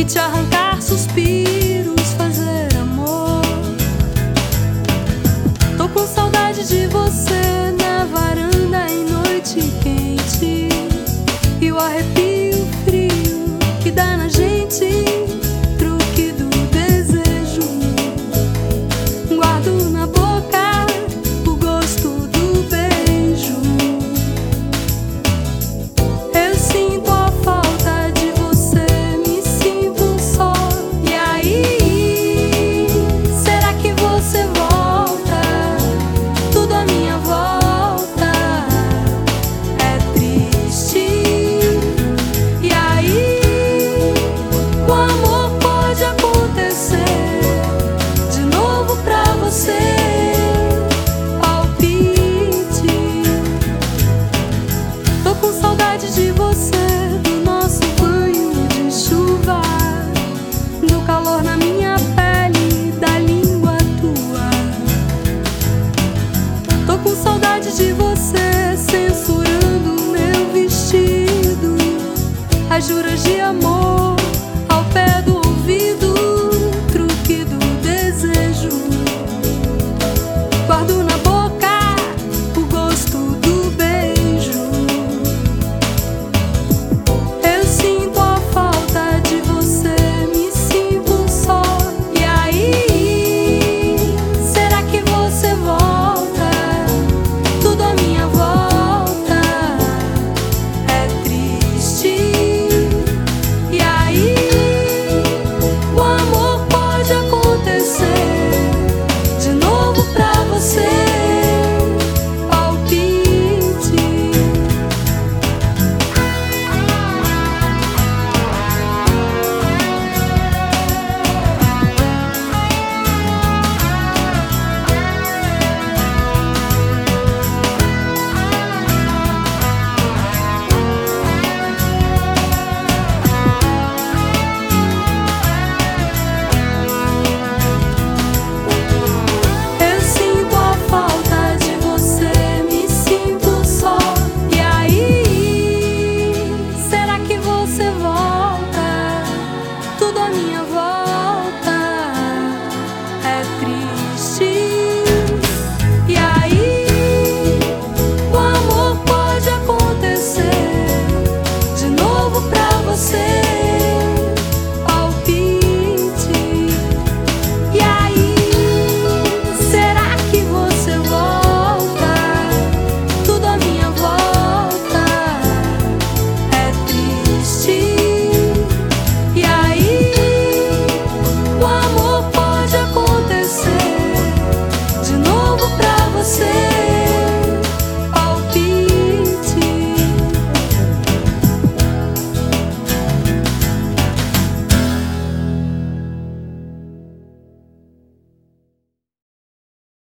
e te arrancar suspiros, fazer amor. Tô com saudade de você na varanda em noite quente, e o arrepio frio que dá na gente, truque do desejo. Guardo na boca o gosto do beijo. Eu sinto a falta de você, me sinto só. E aí, será que você volta? Tudo à minha volta é triste. E aí, o amor pode acontecer de novo pra você. Palpite. Tô com saudade de você, do nosso banho de chuva, do calor na minha pele, da língua tua. Tô com saudade de você, censurando meu vestido, as juras de amor.